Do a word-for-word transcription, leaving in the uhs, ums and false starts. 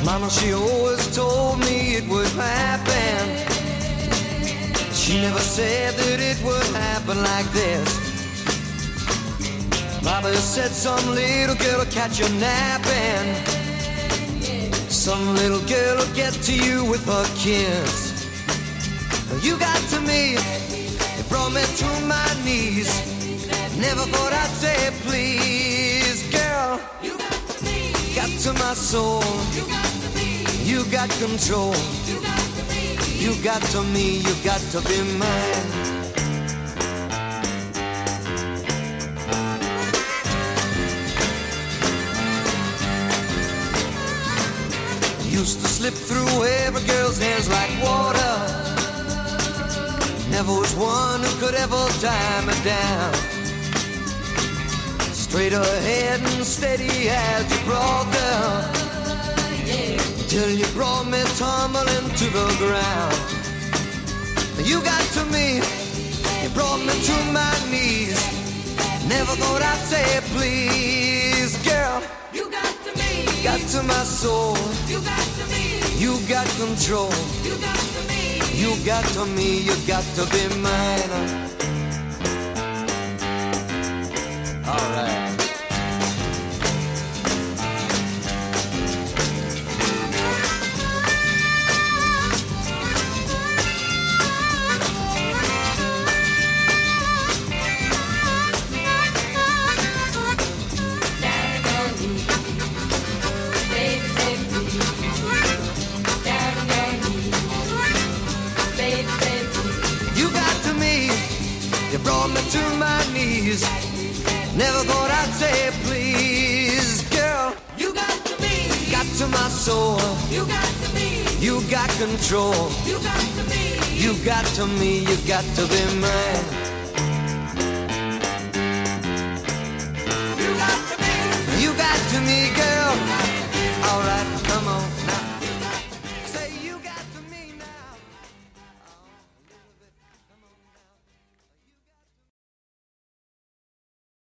Mama, she always told me it would happen. She never said that it would happen like this. Mama said some little girl will catch you napping. Some little girl will get to you with her kiss. You got to me, it brought me to my knees. Never thought I'd say please, girl. You got to me, got to my soul. You got to me, you got control. You got to me, you got to me, you got to be mine. Used to slip through every girl's hands like water. Never was one who could ever tie me down. Straight ahead and steady as you brought down, till you brought me tumbling to the ground. You got to me, you brought me to my knees. Never thought I'd say please, girl. You got to me, got to my soul. You got to me, you got control. You got to me, you got to me, you got to be mine. All right. You brought me to my knees. Never thought I'd say please, girl. You got to me, got to my soul. You got to me, you got control. You got to me, you got to me, you got to be mine. You got to me, you got to me, girl.